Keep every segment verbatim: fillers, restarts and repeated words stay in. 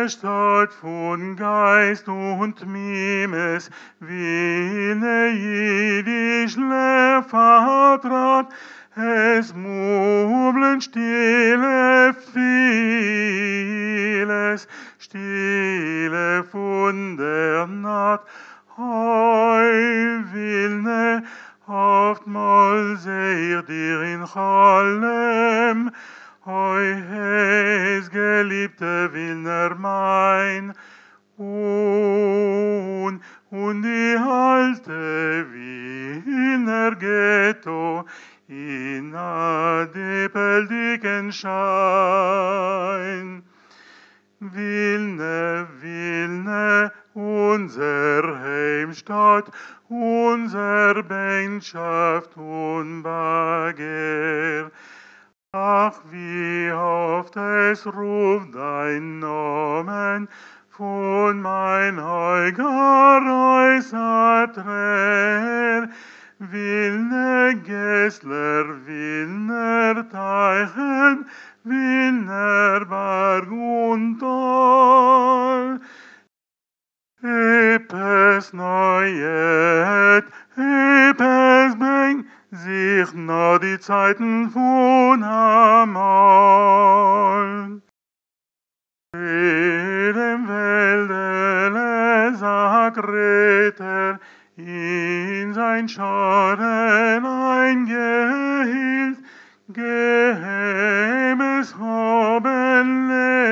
der Stadt von Geist und Mimes, Wille jede Schläfer trat, es murmeln stille vieles, stille von der Nacht, heu Wilne, oftmals sehr dir in Chalem, heu es geliebte Wilner mein, und, und die alte Wilner Ghetto, in adepeldigen Schein. Wilne, Wilne, unser Heimstatt, unser Bänkschaft und Bagger. Ach, wie oft es ruft dein Namen, von mein Heuger äußert Rehr. Wilne Gessler, Wilner Teichen, Wilner Berg und Tal. Epes neuet, epes bring sich na die Zeiten von einmal. Dem Welde Sakreter in sein Schaden eingehielt, geheimes haben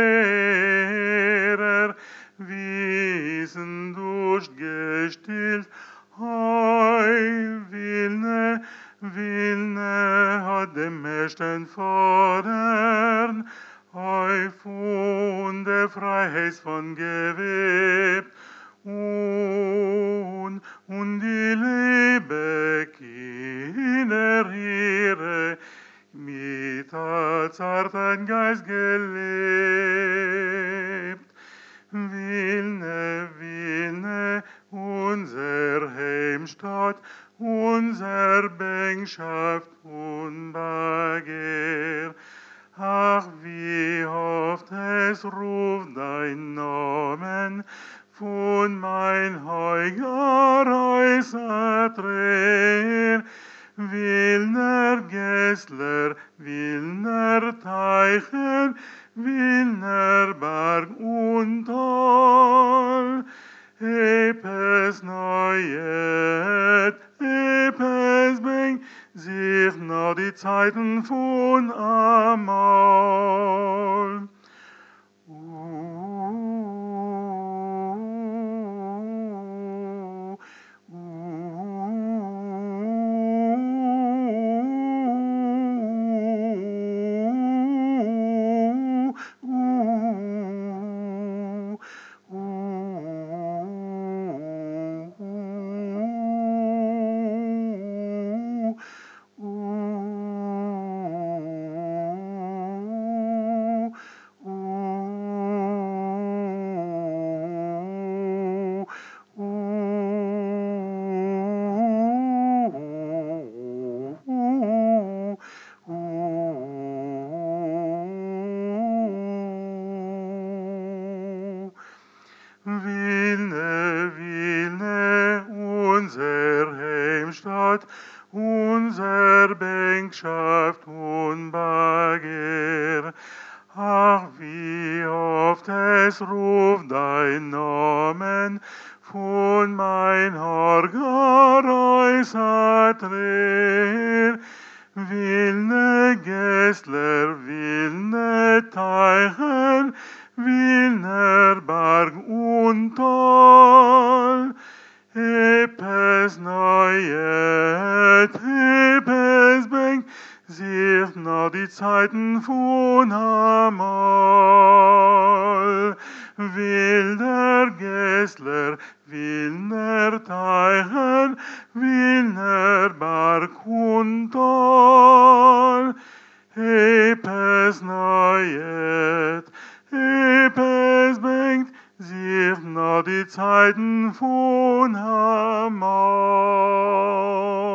Lehrer, Wissen durchgestillt, heu Wilne, Wilne hat dem Mächten fordern, heu von der Freiheit von gewebt, und, und die liebe Kinder ihre mit der zarten Geist gelebt. Wilne, Wilne, unser Heimstatt, unser Bänkschaft und Bagger. Ach, wie oft es ruft dein Namen, von mein Heuger äußert Rehr. Wilner Gessler, Wilner Teichen, Wilner Berg und Tal. Epes neuet, epes bring sich na die Zeiten von einmal. Wilne, Wilne, unser Heimstatt, unser Bänkschaft und Bagger. Ach, wie oft es ruft dein Namen, von mein Horger äußert Rehr. Wilne Gessler, Wilne Teichen, Wilner Berg und Tal. Epes neuet, epes bänk sich na die Zeiten von einmal. Wilder Gessler, Wilner Teichen, Wilner Berg und Tal. Epes neuet, epes bänk sich na die Zeiten von einmal.